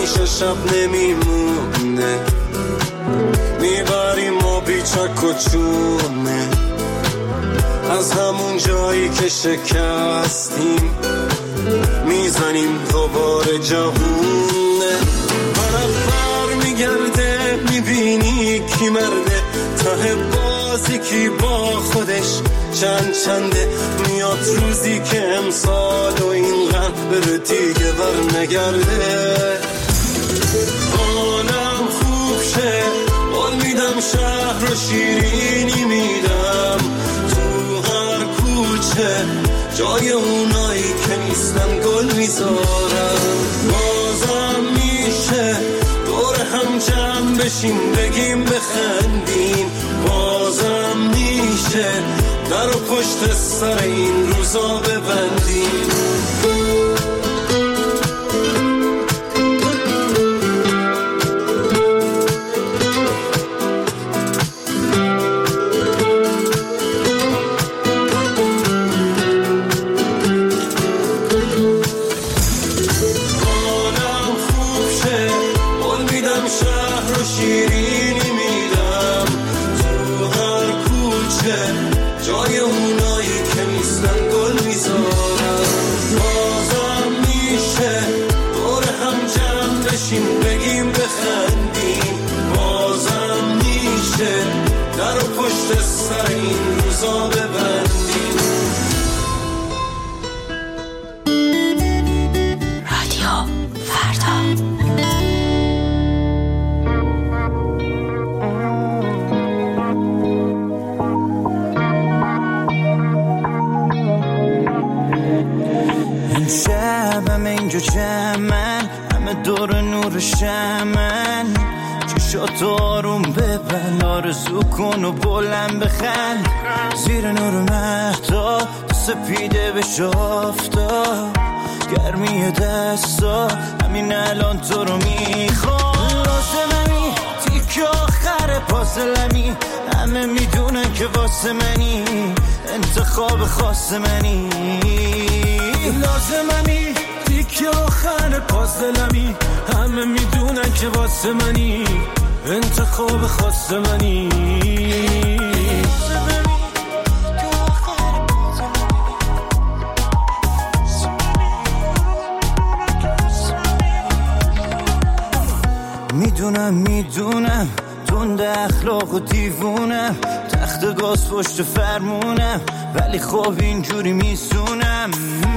همیشه شب نمیمونه، میبریم ما بیچک و چونه از همون جایی که شکستیم، میزنیم دوباره جهونه. برابر میگرده میبینی کی مرده، ته بازی کی با خودش چنده. میاد روزی که امسال و این غم بره دیگه بر نگرده. حالم خوب شه قول میدم، شهر و شیرینی میدم، تو هر کوچه جای اونایی که نیستن گل میذارم. بازم میشه دور هم جمع بشیم بگیم بخندیم، بازم میشه در و پشت سر این روزا ببندیم. دور نور شمن چشات آروم ببن، آرزو کن و بلند بخند، زیر نور مهتاب سپیده بشه آفتاب، گرمی دستا همین الان تو رو میخوام. لازممی تیک آخر پازلمی، همه میدونن که واسه منی انتخاب خاص منی. لازممی تیک آخر پازلمی، همه میدونن که واسه منی انتخاب خاص منی. میدونم تند اخلاق و دیوونم، تخت گاز پشت فرمونم، ولی خب اینجوری میسونم.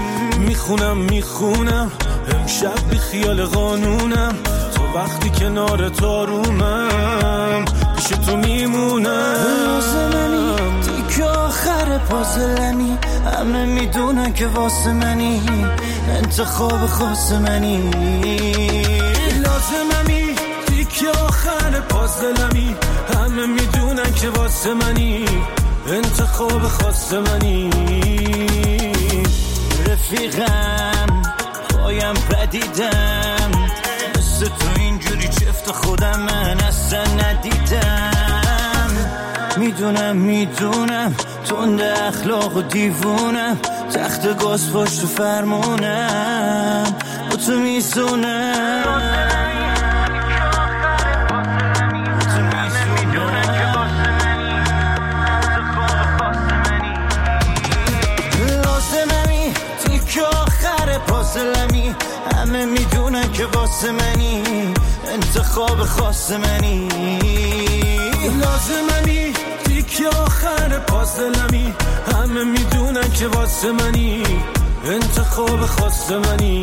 میخونم امشب بی خیال قانونم، تو وقتی کنار تارومم پیش تو میمونم. لازممی تیک آخر پازلمی، همه میدونن که واسه منی انتخاب خاص منی. لازممی تیک آخر پازلمی، همه میدونن که واسه منی انتخاب خاص منی. رفیقم پایم پدیدم، مثل تو اینجوری چفت خودم من اصلا ندیدم. میدونم تند اخلاق و دیوونم، تخت گاز پشت فرمونم با تو میزونم. پازلمی همه میدونن که واسه منی انتخاب خاص منی. لازممی تیک آخر پازلمی، همه میدونن که واسه منی انتخاب خاص منی.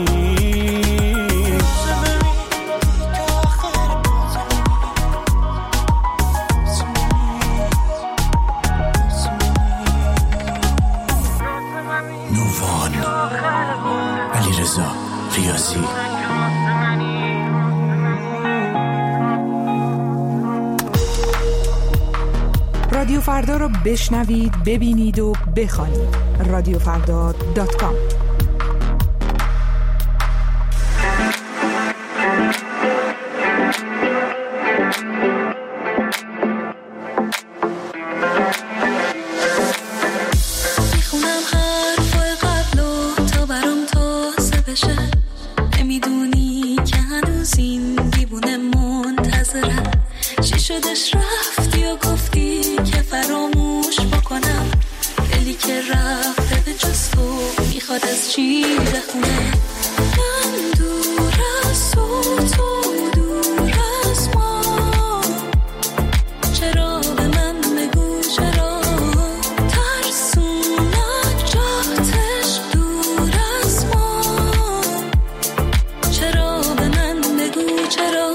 ریاضی رادیو فردا رو بشنوید، ببینید و بخوانید. radiofrda.com. نمیدونی که هنوز این شدش رفتی و گفتی که فراموش بکنم، دلی که رفته به جز تو میخواد از چی بخونه. من دور از تو، تو دور از ما، چرا به من بگو چرا ترسونت جاتش دور از ما، چرا به من بگو چرا.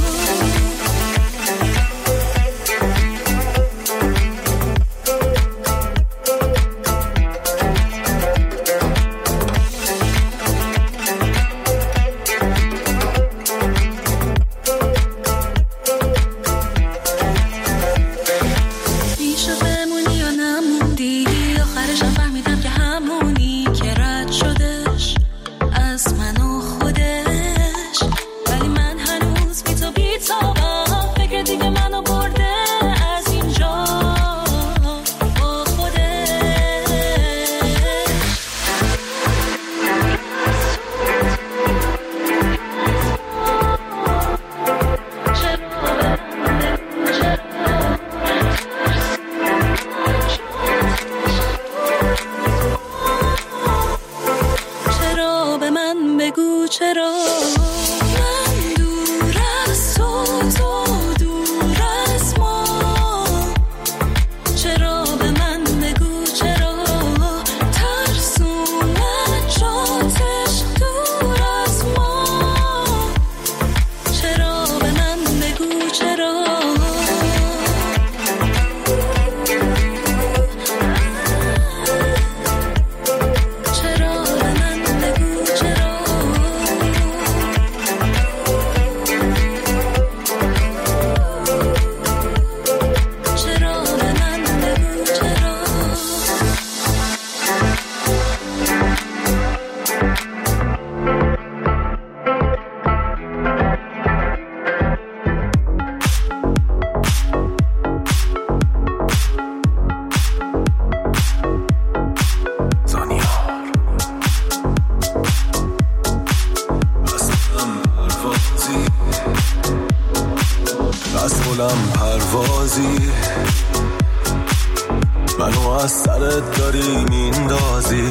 منو از سرت داری میندازی،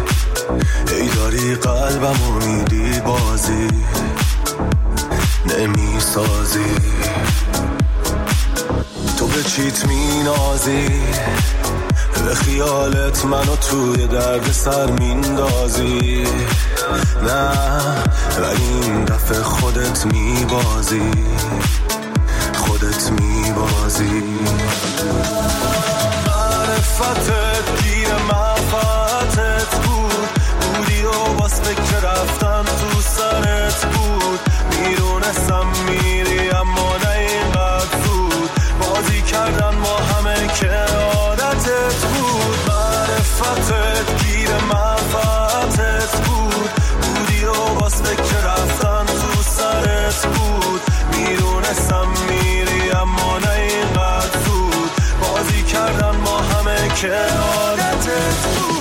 ای داری قلبمو میدی بازی نمیسازی. تو به چیت مینازی، به خیالت منو توی درد سر میندازی. نه ولی این دفعه خودت میبازی، خودت میبازی. معرفتت گیر منفعتت بود، بودی و باز فکر رفتن تو سرت بود. میدونستم میری اما نه اینقدر زود، بازی کردن ما همه که عادتت بود. معرفتت گیر منفعتت بود، بودی و باز فکر رفتن تو سرت بود. میدونستم میری اما نه اینقدر زود، بازی کردن ما همه که عادتت بود.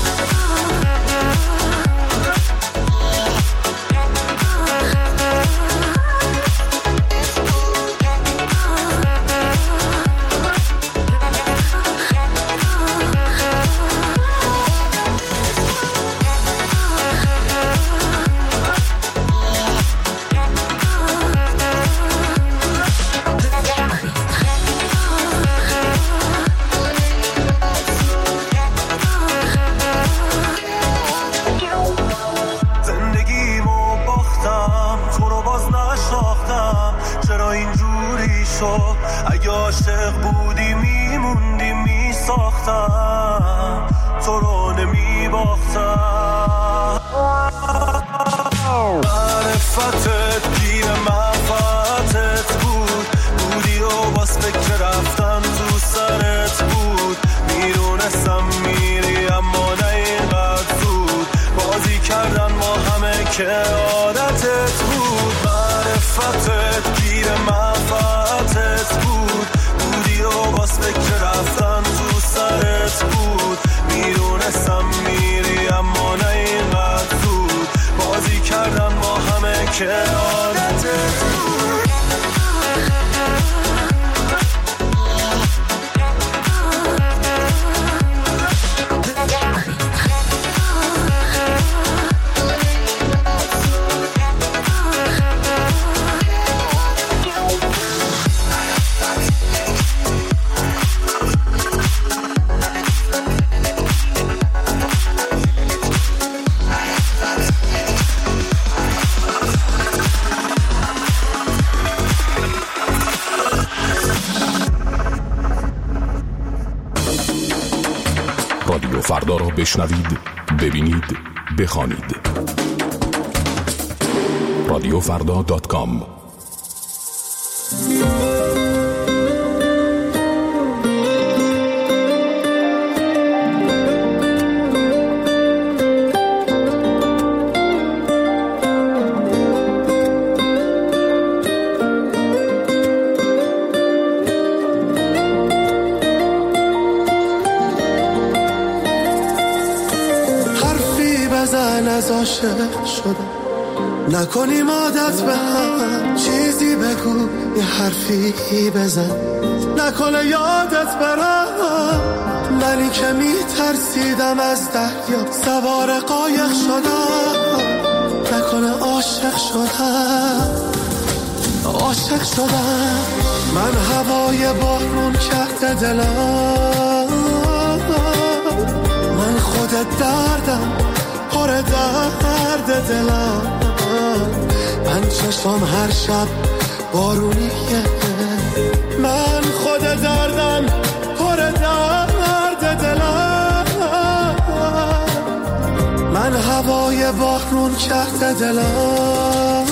اگه عاشق بودی میموندی میساختم، تو رو نمیباختم. معرفتت گیر منفعتت بود، بودی و باز فکر رفتن تو سرت بود. میدونستم میری اما نه اینقدر زود، بازی کردن ما همه که عادتت بود. معرفتت گیر منفعتت بود، بودی و باز فکر رفتن تو سرت بود. میدونستم میری اما نه اینقدر زود، بازی کردن ما همه که عادتت بود. فردا را بشنوید، ببینید، بخوانید. رادیوفردا.com. از عاشق شدم نکنیم عادت به هم، چیزی بگو یه حرفی بزن نکنه یادت برم. منی که میترسیدم از دریا سوار قایق شدم، نکنه عاشق شدم. من هوای بارون کرده دلم، من خودت دردم پر درد دلم. من چشم هر شب بارونیه، من خود دردم پر درد دلم. من هوای بارون کرده دلم،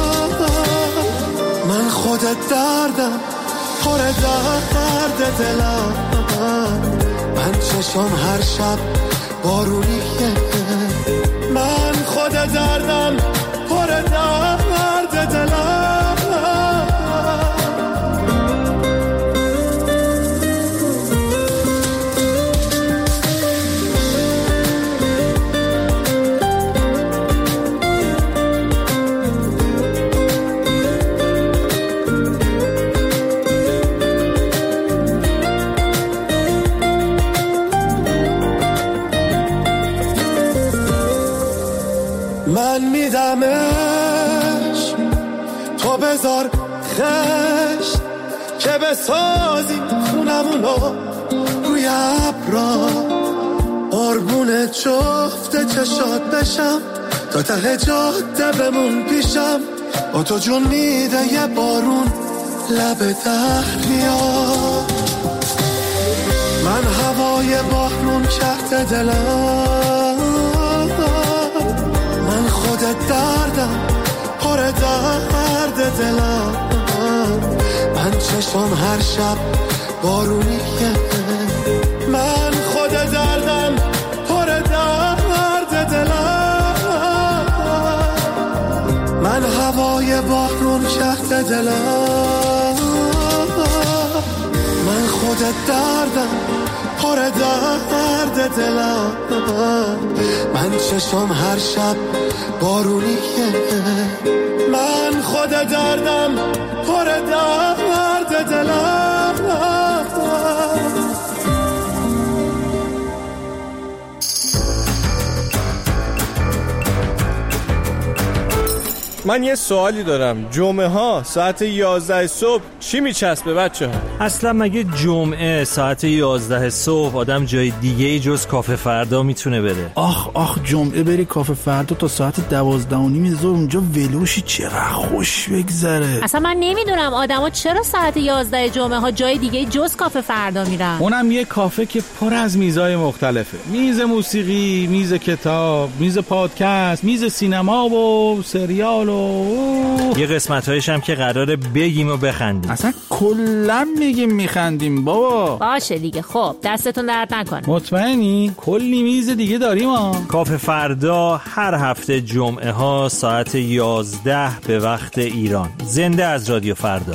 من خود دردم پر درد دلم. من چشم هر شب بارونیه، من خود دردم پر درد دلم. من میدمش تو بذار خشت که بسازیم خونمونو روی ابرا، قربون جفت چشات بشم تا ته جاده بمون پیشم. با تو جون میده یه بارون لب دریا، من هوای بارون کرده دلم، من خودت دردم پر درد دلم. من چشم هر شب بارونیه، من خود دردم پر درد دلم. من هوای بارون کرده دلم، من خودت دردم پر درد دلم. من چشم هر شب بارونیه، من خود دردم پر درد دلم. من یه سوالی دارم، جمعه ها ساعت 11 صبح چی میچسبه بچه ها؟ اصلا مگه جمعه ساعت 11 صبح آدم جای دیگه جز کافه فردا میتونه بره؟ آخ جمعه بری کافه فردا تا ساعت 12:30 ظهر اونجا ولوشی چقدر خوش بگذره. اصلا من نمیدونم آدما چرا ساعت 11 جمعه ها جای دیگه جز کافه فردا میرن. اونم یه کافه که پر از میزای مختلفه، میز موسیقی، میز کتاب، میز پادکست، میز سینما و سریال یه قسمت‌هایش هم که قراره بگیم و بخندیم. اصلا کلا میگیم میخندیم بابا. باشه دیگه، خب دستتون درد نکنه. مطمئنی؟ کلی میز دیگه داریم ها. کافه فردا هر هفته جمعه ها ساعت 11 به وقت ایران. زنده از رادیو فردا.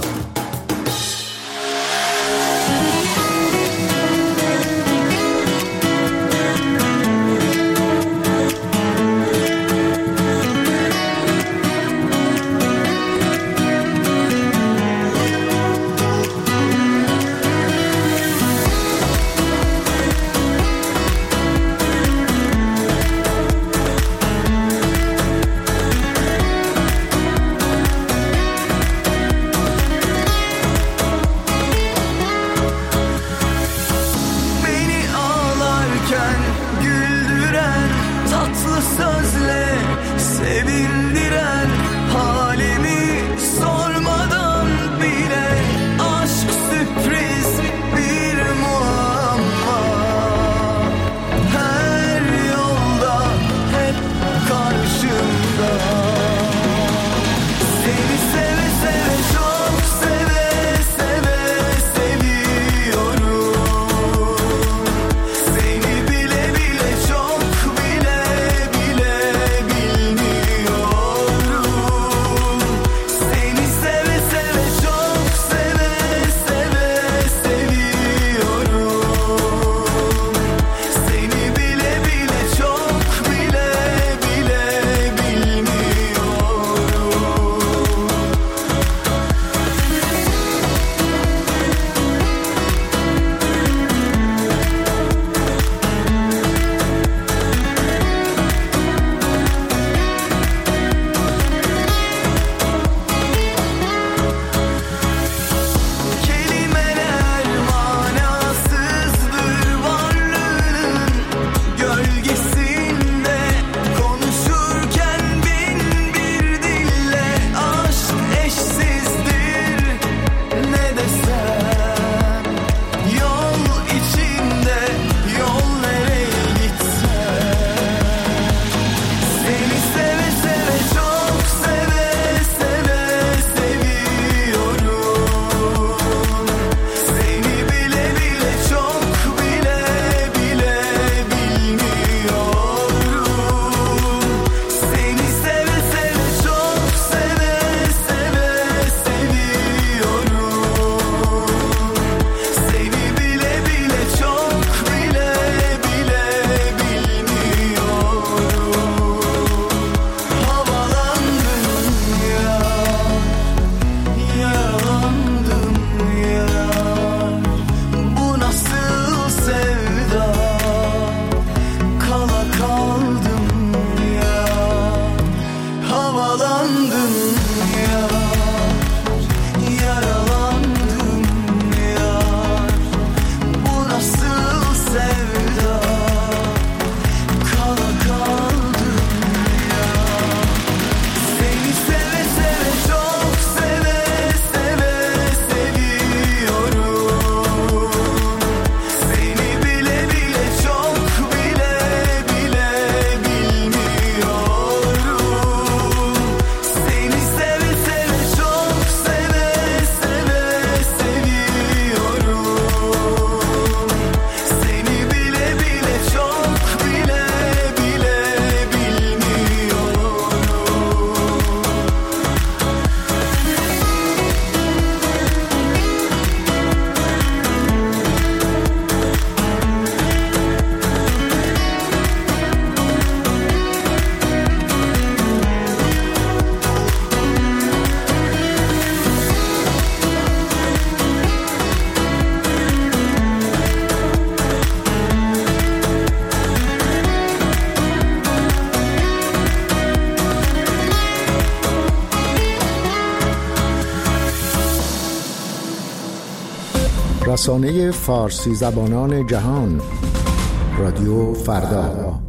رسانه فارسی زبانان جهان، رادیو فردا.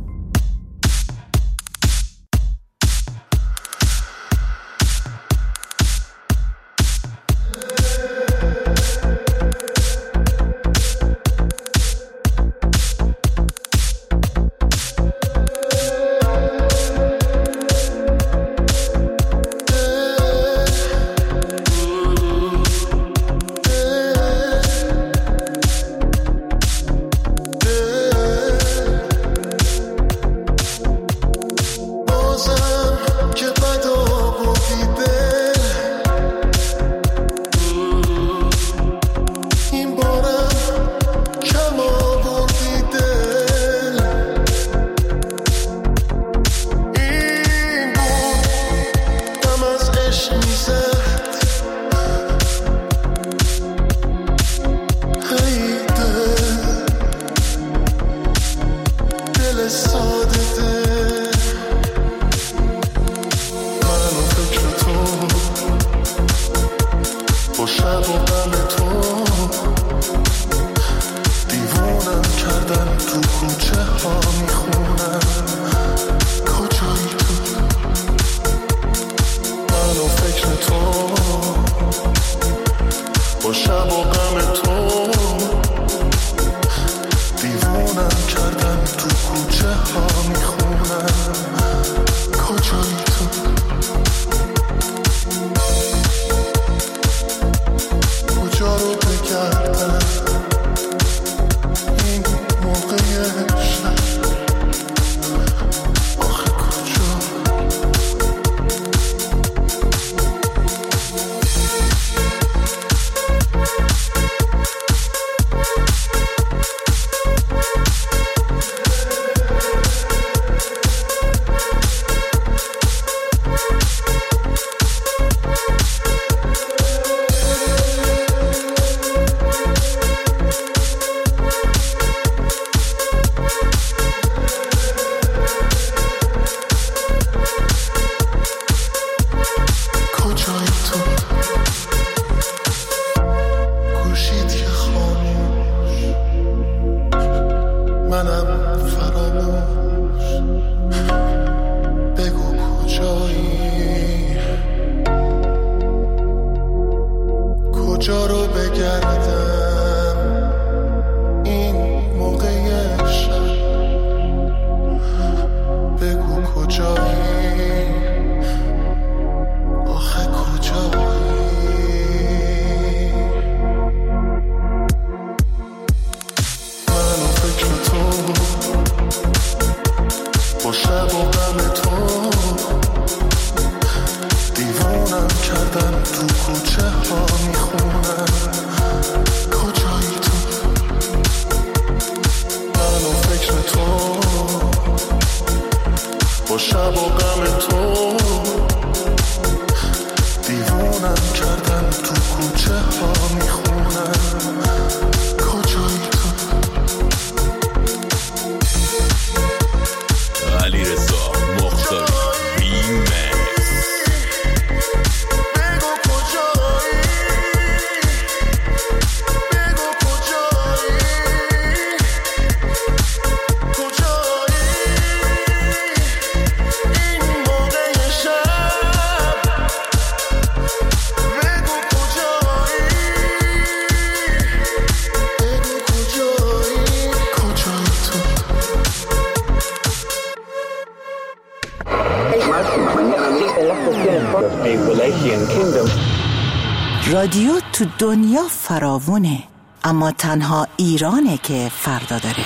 رادیو تو دنیا فراوونه، اما تنها ایرانه که فردا داره.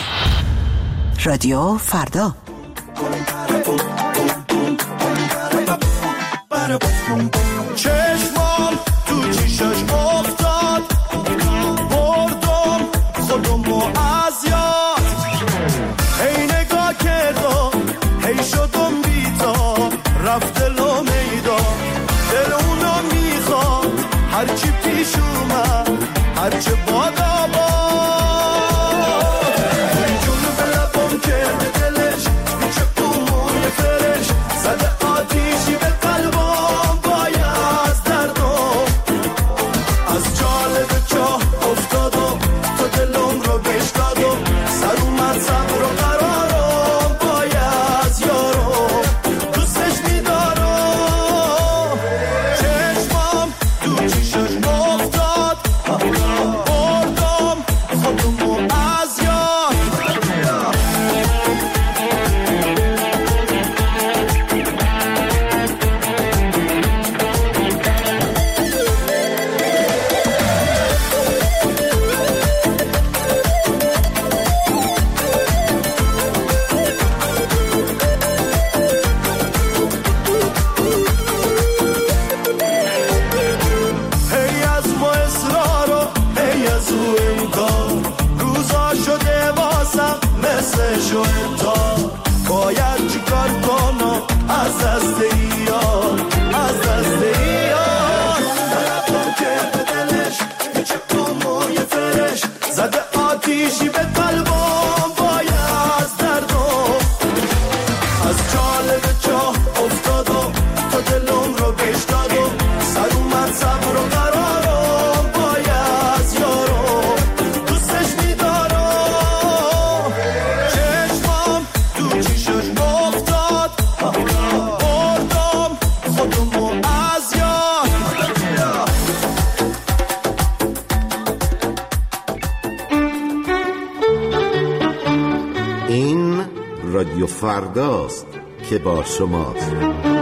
رادیو فردا. چشمام تو چشش افتاد، بردم خودمو از یاد، هی نگاه کردم هی شدم بی‌تاب، رفت دلو میدان دل اونو میخوام، هرچی پیش اومد هرچه بادا باد، جون به لبم کرده دلش پیچه اون فرش، زده آتیشی به قلبم باید از دردم، از جالب چاه افتادم رادیو فرداست که با شماست.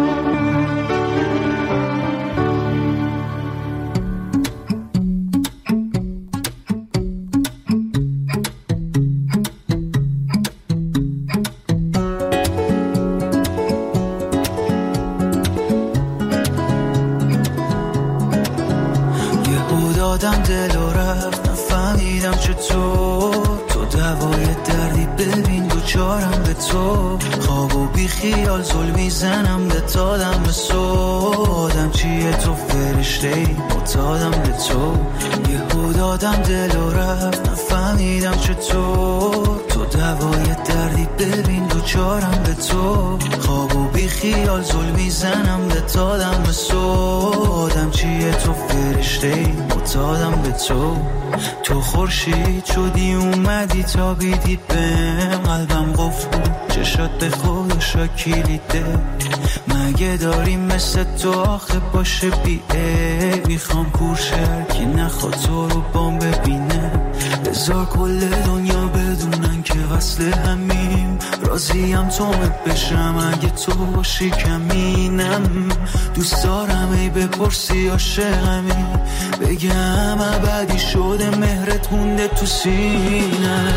دادم دل و رفت نفهمیدم چطور تو دوای دردی ببین دوچارم به تو خواب و بی خیال زل میزنم به تادم به سودم چیه تو فرشته‌ای معتادم به تو یهو دادم دل و رفت نفهمیدم چطور تو دوای دردی ببین دوچارم به تو خواب و بی خیال زل میزنم به تادم به سودم چیه تو فرشته‌ای معتادم به تو خورشید شدی اومدی تا بیدی بهم قلبم قفل بود چشات به خودشا کلیده مگه داریم مثل تو آخه باشه بیه میخوام کورشر که نخواد تو رو بام ببینه بذار کل دنیا بدونن که وصل همیم راضیم تو بشم اگه تو باشی کمینم دوست دارم ای بپرسی عاشقمی بگم ابدی شده مهرت مونده تو سینه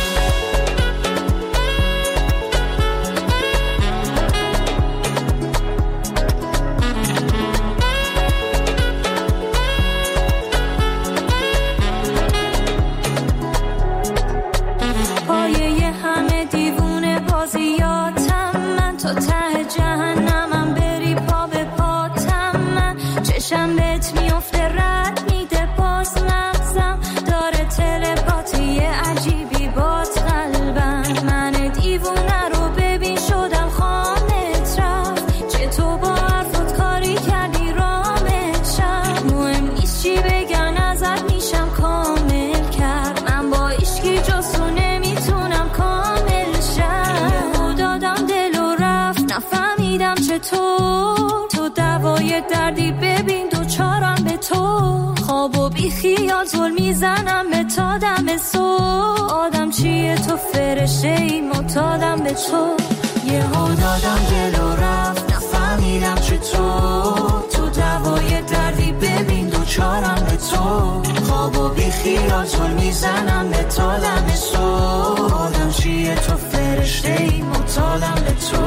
تو دوای دردی ببین دوچارم به تو خواب و بی خیال زل میزنم به تا دم صبح آدم چیه تو فرشته‌ای معتادم به تو یهو دادم دل و رفت نفهمیدم چطور تو دوای دردی ببین دوچارم به تو خواب و بی خیال زل میزنم به تا دم صبح آدم چیه تو فرشته‌ای معتادم به تو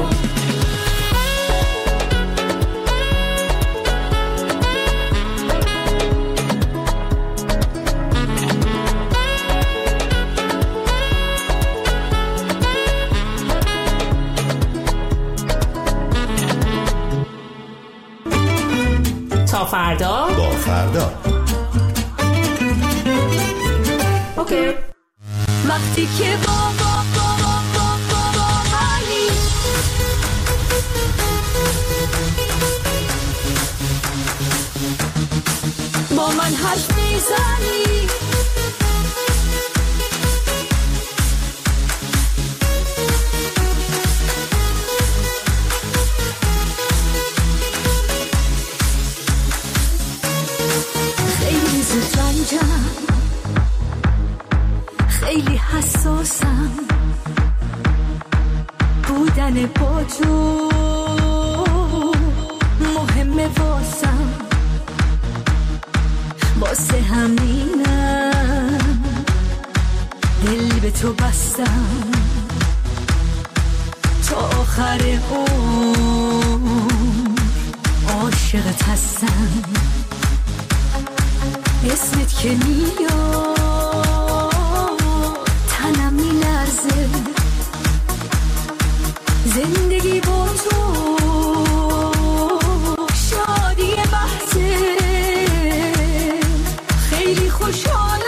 تا فردا با فردا اوکی وقتی که با من حرف میزنی خیلی زود رنجم خیلی حساسم بودن با تو مهمه واسم واسه همینم دل به تو بستم تا آخر عمر عاشقت هستم اسمت که میاد تنم میلرزه زندگی با تو شادی بحثه خیلی خوشحالم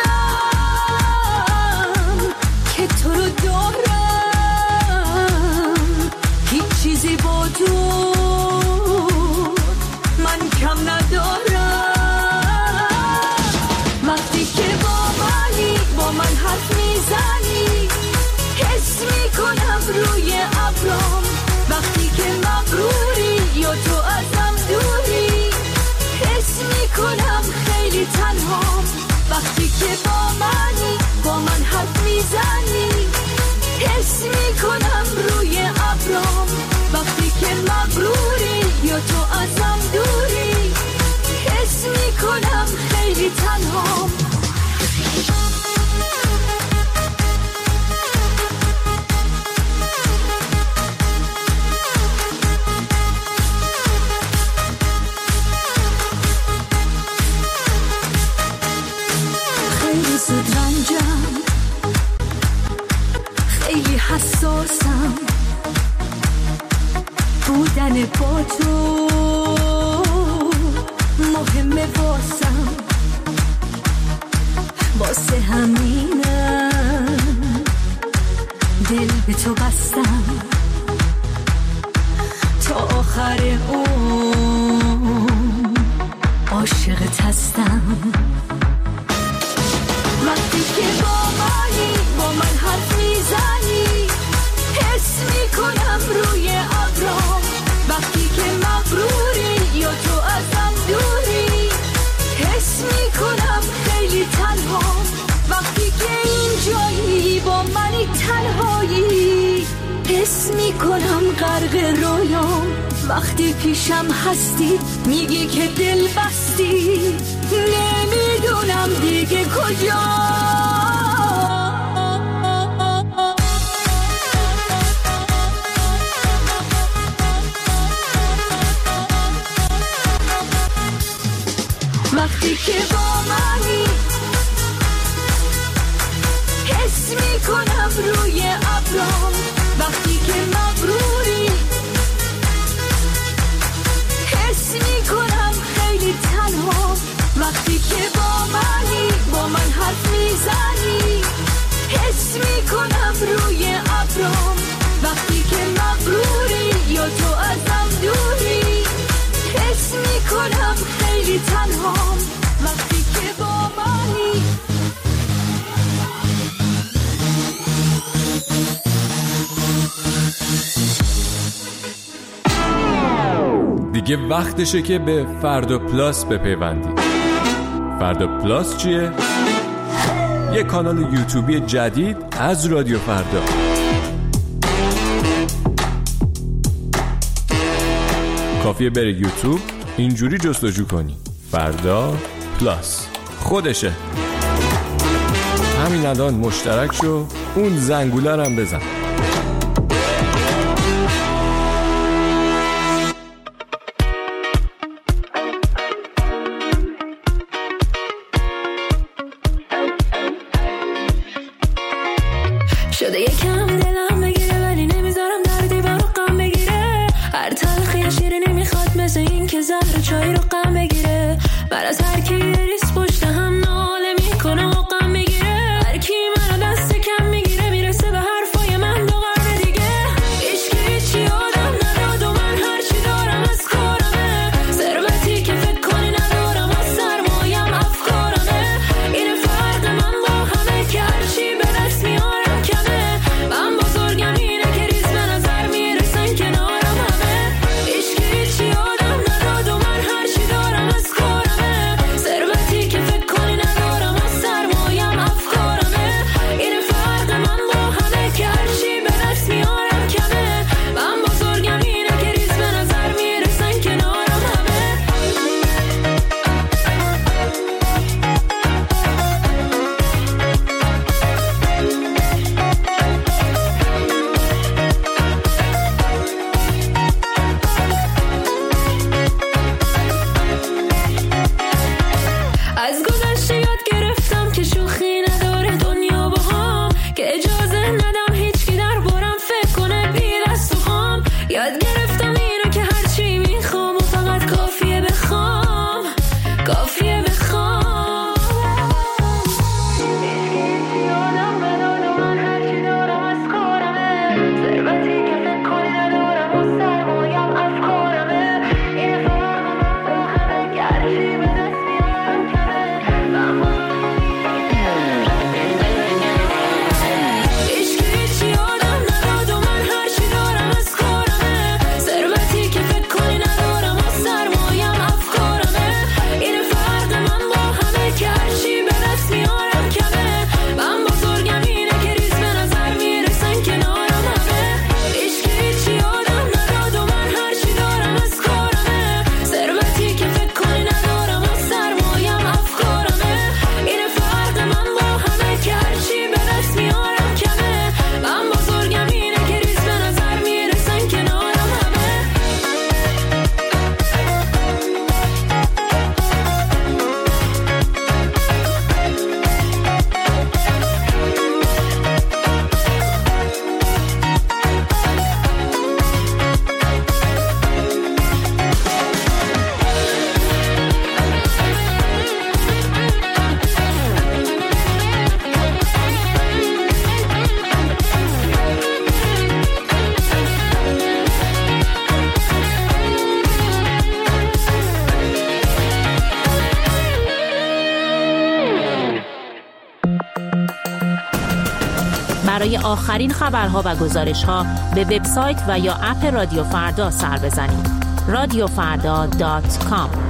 که تو رو دارم هیچ چیزی با تو من کم ندارم وقتی که با من حرف میزنی حس میکنم روی ابرام وقتی که مغروری یا تو ازم دوری حس میکنم خیلی تنهام وقتی که با من حرف میزنی حس میکنم روی ابرام وقتی که مغروری یا تو ازم دوری حس میکنم خیلی تنهام خیلی زود رنجم خیلی حساسم بودن با تو مهمه واسم واسه همینم دل به تو بستم تا آخر عاشقت هستم وقتی که با من حرف میزنی حس میکنم روی ابرام وقتی که مغروری یا تو ازم دوری حس میکنم خیلی تنهام وقتی که اینجایی با منی تنهایی حس میکنم غرق رویام وقتی پیشم هستی میگی که دل بستی نمیدونم دیگه کجا وقتی که با منی حس میکنم روی ابرام وقتی که مغروری حس میکنم خیلی تنها وقتی که با من حرف میزنی حس میکنم روی ابرام وقتی که مغروری یا تو ازم دوری حس میکنم خیلی تنها وقتی که با منی دیگه وقتشه که به فردا پلاس بپیوندید. فردا پلاس چیه؟ یه کانال یوتیوبی جدید از رادیو فردا. کافیه بری یوتیوب اینجوری جستجو کنی فردا پلاس خودشه. همین الان مشترک شو اون زنگوله هم بزن. شده یکم دلم بگیره ولی نمیذارم دردی برو غم بگیره هر تلخی یا شیره نمیخواد مثل این که زهر چای رو غم بگیره بر از هر کی ریس پشت هم ناله میکنه و غم میگیره هر کی منو دست کم میگیره میرسه به حرفای من دو قرن دیگه هیچ چی آدم نداد و من هر چی دارم از کارمه ثروتی که فکر کنی ندارم از سرمایم افکارمه این فرق من با همه که هر چی به دست میارم کمه من بزرگم اینه که ریز به نظر میرسن کنارم همه هیچ چی آدم نداد و من هر چی دارم از کارمه ثروتی برای آخرین خبرها و گزارش‌ها به وبسایت و یا اپ رادیو فردا سر بزنید. radiofarda.com.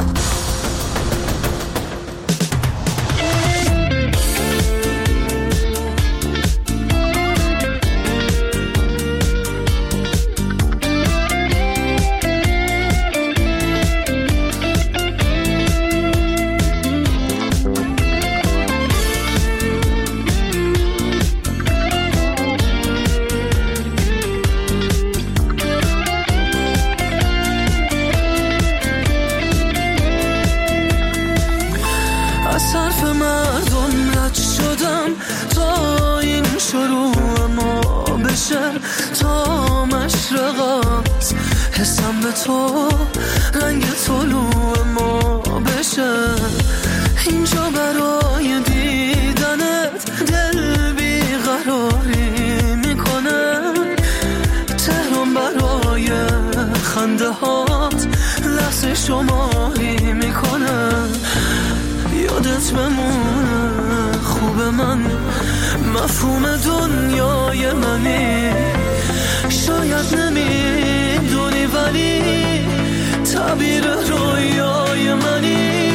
تا مشرقات حسم به تو رنگ طلوع ما بشه اینجا برای دیدنت دل بیقراری میکنه تهران برای خنده هات لحظه شماری میکنه یادت بمونه خوب من مفهوم دنیای منی شاید نمیدونی ولی تعبیر رویای منی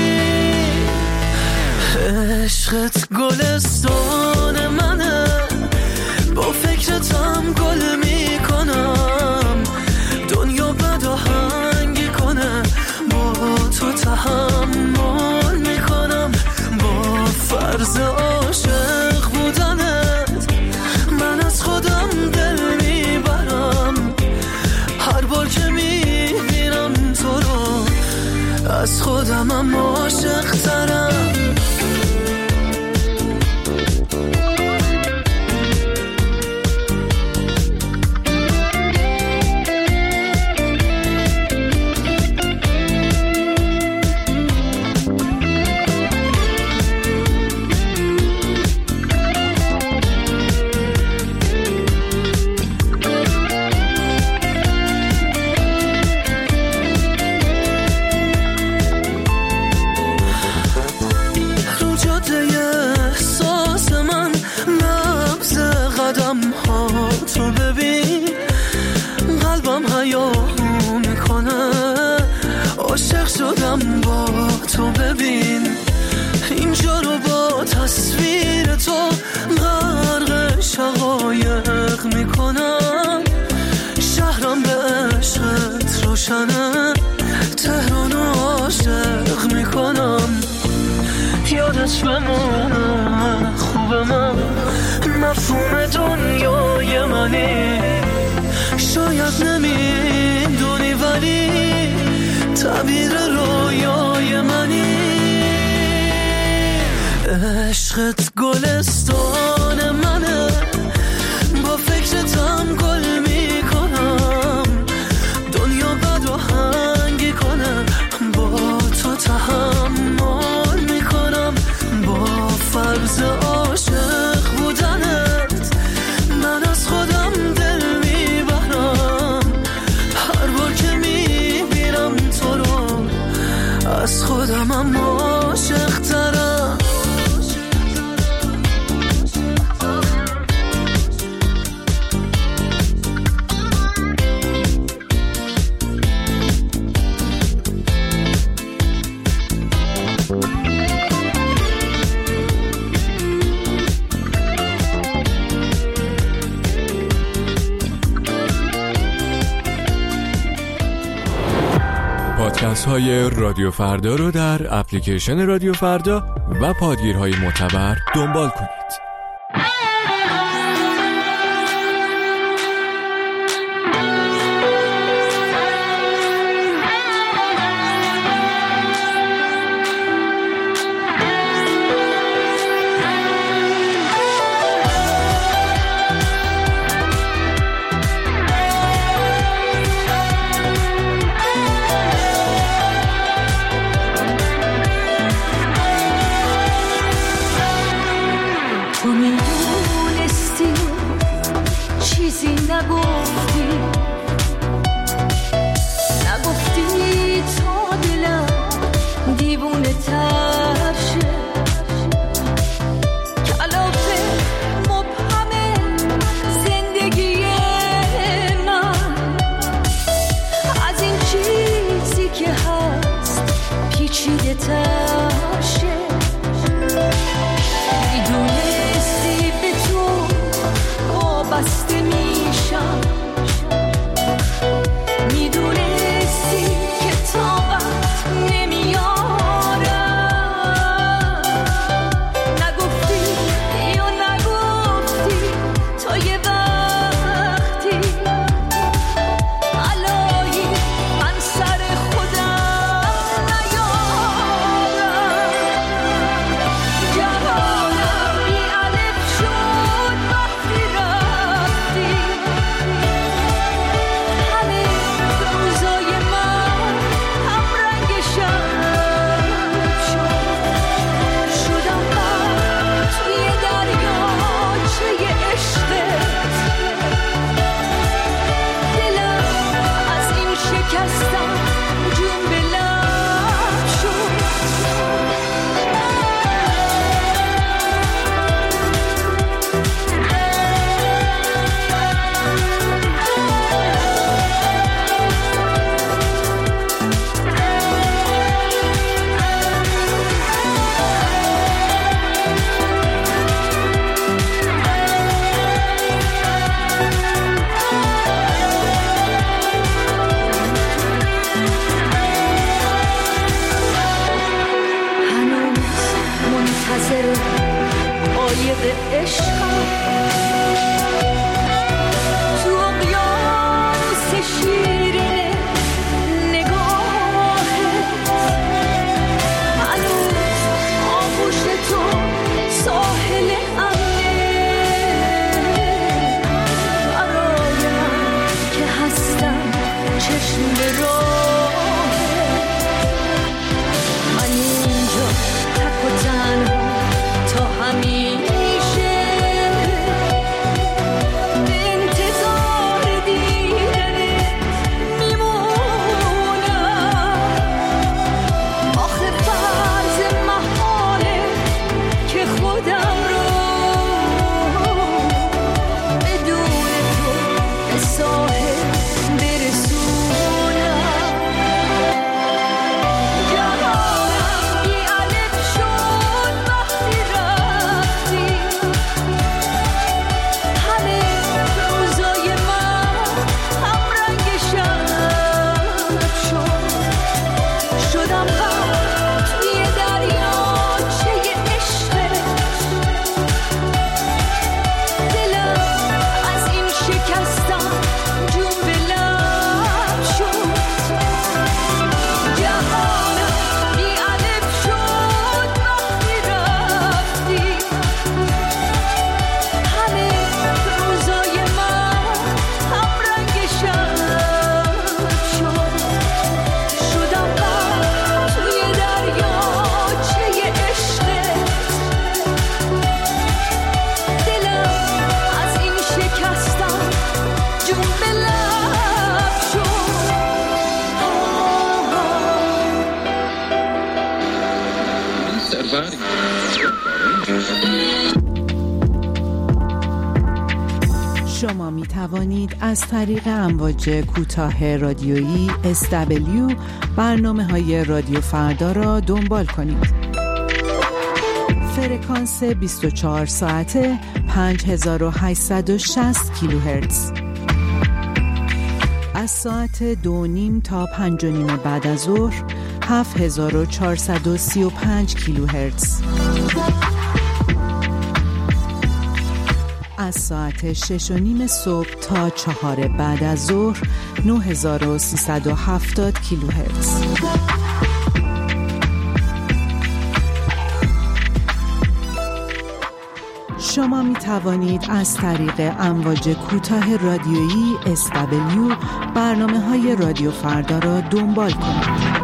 عشقت گلستان منه با فکرتم گل میکنم دنیا بد آهنگی کنه با تو تحمل میکنم با فرض عاشق بودنت من از خودم دل میبرم هر بار که میبینم تو رو از خودمم عاشق ترم تو ببین قلبم هیاهو میکنه عاشق شدم با تو ببین اینجا رو با تصویر تو غرق شقایق میکنم شهرم به عشقت روشنه تهران عاشق میکنم یادت بمونه خوب من مفهوم دنیای منی شاید نمیدونی ولی تعبیر رویای منی عشقت گلستان منه با فکرتم گل میکنم دنیا بد آهنگی کنه با تو تحمل میکنم با فرض عاشق بودنت من از خودم دل میبرم هر بار که میبینم تو رو از خودمم عاشق ترم پادکست های رادیو فردا رو در اپلیکیشن رادیو فردا و پادگیرهای معتبر دنبال کنید. تو میدونی خاطر عایق عشقم تو اقیانوس شیرین نگاهت هنوز آغوش تو ساحل امنه برای من که هستم چشم به راه من اینجا تک و تنها تا همیشه به انتظار دیدنت میمونم آخه فرض محاله که خودم رو بدون تو به ساحل برسونم جهانم بی علف شد وقتی رفتی همه روزای من همرنگ شب شد شدم غرق توی دریاچه عشقت دلم از این شکستم جون به لب شد جهانم بی علف شد وقتی رفتی همه روزای من همرنگ شب شد شدم غرق توی دریاچه عشقت دلم از این شکستم جون به لب شد شما می توانید از طریق امواج کوتاه رادیویی SW برنامه‌های رادیو فردا را دنبال کنید. فرکانس 24 ساعته 5860 کیلوهرتز. از ساعت 2:30 تا 5:30 بعد از ظهر 7435 کیلوهرتز. از ساعت 6:30 صبح تا 4 بعد از ظهر 9370 کیلوهرتز. شما می توانید از طریق امواج کوتاه رادیویی SW برنامه‌های رادیو فردا را دنبال کنید.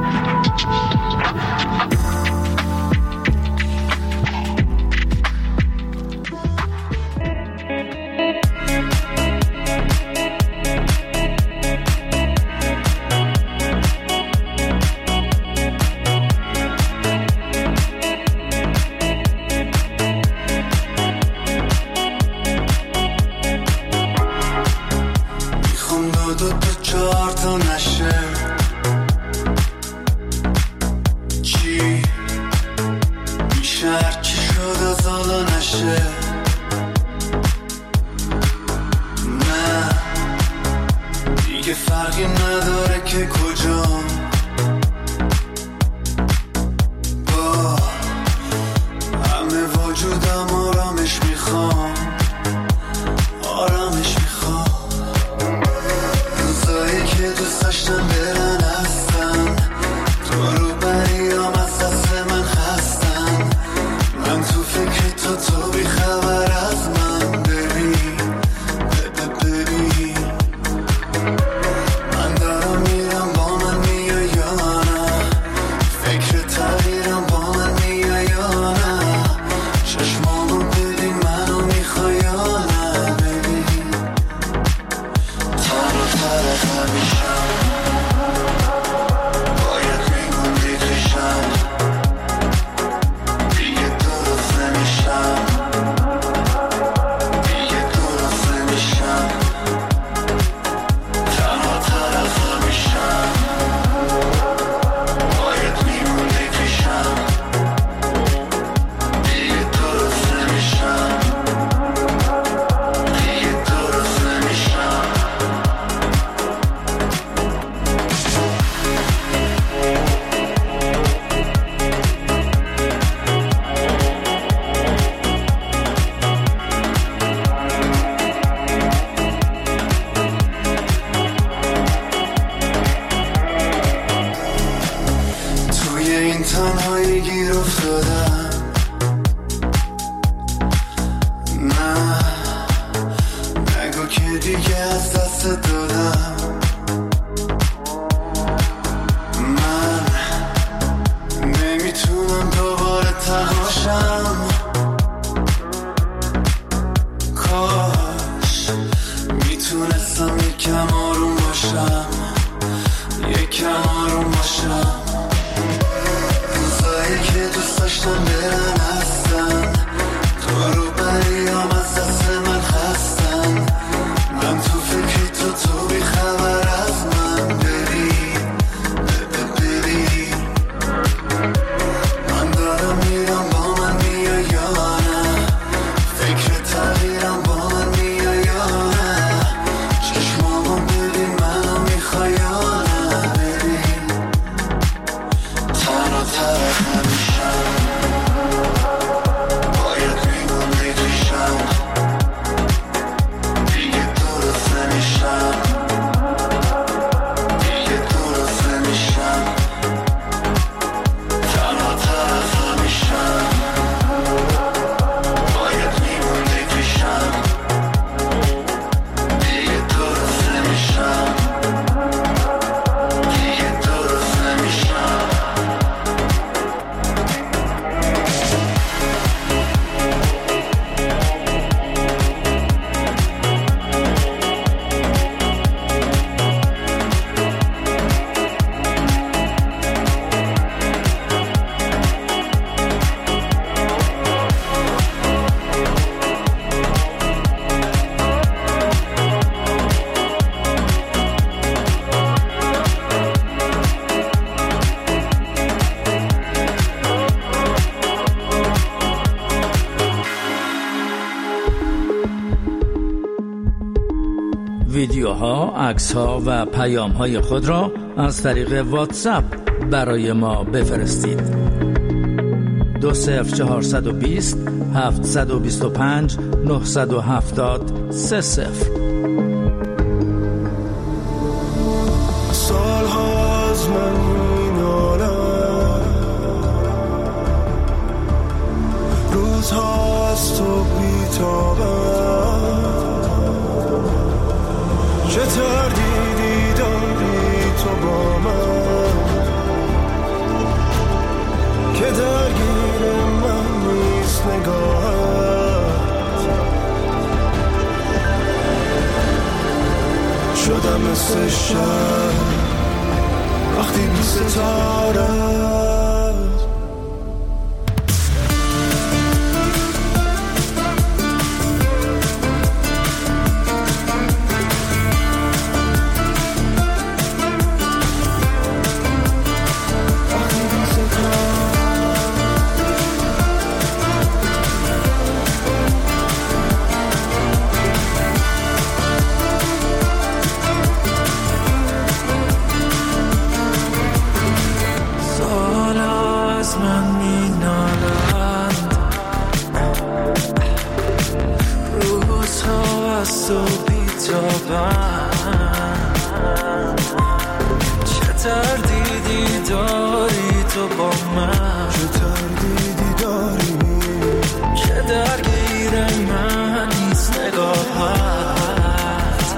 من دارم میرم با افتادم، نه نگو که دیگه از دست دادم. من نمیتونم دوباره تنهاشم، کاش میتونستم یکم آروم باشم، یکم آروم باشم. روزایی که دوست داشتم برن هستن، دارو بریام از دست من خستن. من تو فکری تو بی خبر از من. ببین من دارم میرم، با من میای یا نه؟ فکر تغییرم با من میای یا نه؟ چشمامو ببین منو میخوای یا نه؟ ببین تنها طرف نمیشم، باید میمونی توشم، دیگه درست نمیشم، دیگه درست نمیشم. تنها طرف نمیشم، باید میمونی توشم، دیگه درست نمیشم، دیگه درست نمیشم. ویدیوها، عکس‌ها و پیام‌های خود را از طریق واتساپ برای ما بفرستید. 20420 725 970 30. سال‌ها از من می‌نالم، روزها از تو بی‌تابم. چه تردیدی داری تو با من، که درگیر من نیست نگاهت. شدم مثل شب وقتی بی ستاره. چه تردیدی داری تو با من، چه تردیدی داری که درگیر من نیست نگاهت.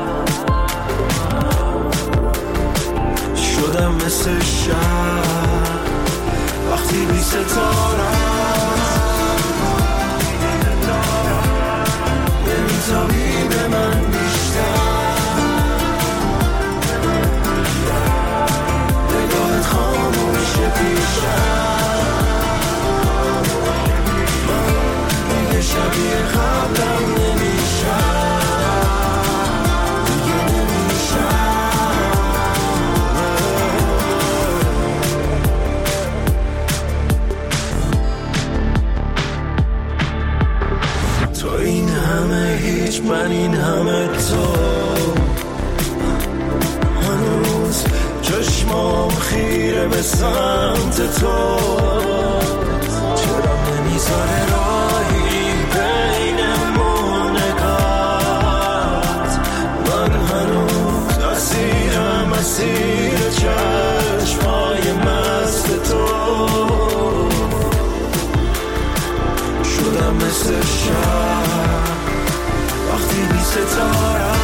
شدم مثل شب وقتی بی ستاره، نمیتابی به من بیشتر، نگاهت خاموشه پیشم. من دیگه شبیه قبلم نمیشم، دیگه نمیشم. تو این همه هیچ، من این همه تو. هنوز چشمام خیره به سمت تو، چرا نمیذاره راهی بینمون نگات. من هنوز اسیرم، اسیر چشمای مست تو. مثل شب وقتی بی ستاره